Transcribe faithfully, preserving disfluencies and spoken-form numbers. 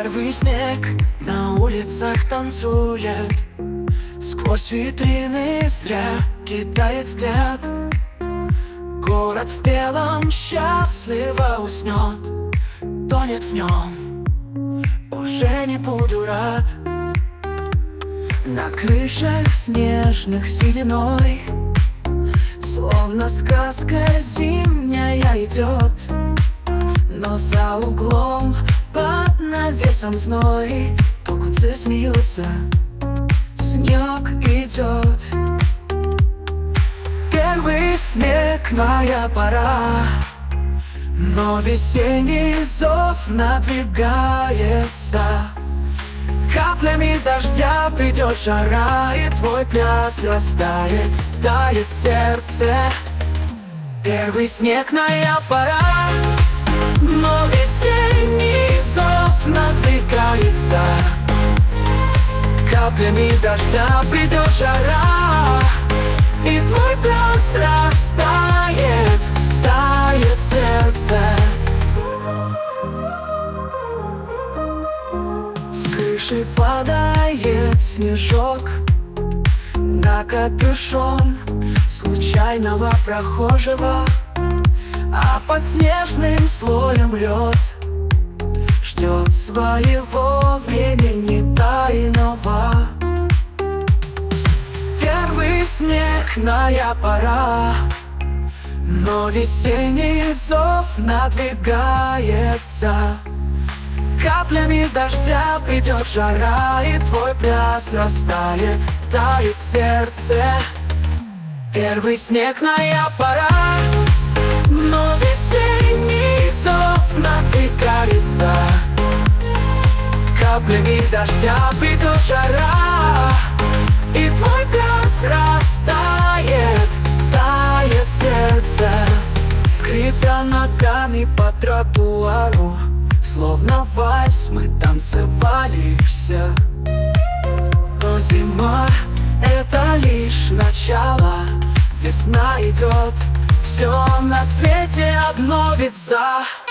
Первый снег на улицах танцует, сквозь витрины зря кидает взгляд. Город в белом счастливо уснет, тонет в нем, уже не буду рад. На крышах снежных сединой, словно сказка зимняя идет. Но за углом под навесом зной толкунцы смеются, снег идет. Первый снег, моя пора, но весенний зов надвигается. Каплями дождя придет жара, и твой пляс растает, тает сердце. Первый снег, моя пора, но весенний зов надвигается. Каплями дождя придет жара, и твой пляс растает, тает сердце. С крыши падает снежок на капюшон случайного прохожего, а под снежным слоем лед ждет своего времени тайного. Первый снег, моя пора, но весенний зов надвигается. Каплями дождя придет жара, и твой пляс растает, тает сердце. Первый снег, моя пора, но весенний зов надвигается. Каплями дождя придет жара, и твой пляс растает, тает сердце. Скрипя ногами по тротуару, словно вальс мы танцевали все. Но зима — это лишь начало, весна идет, все на свете обновится.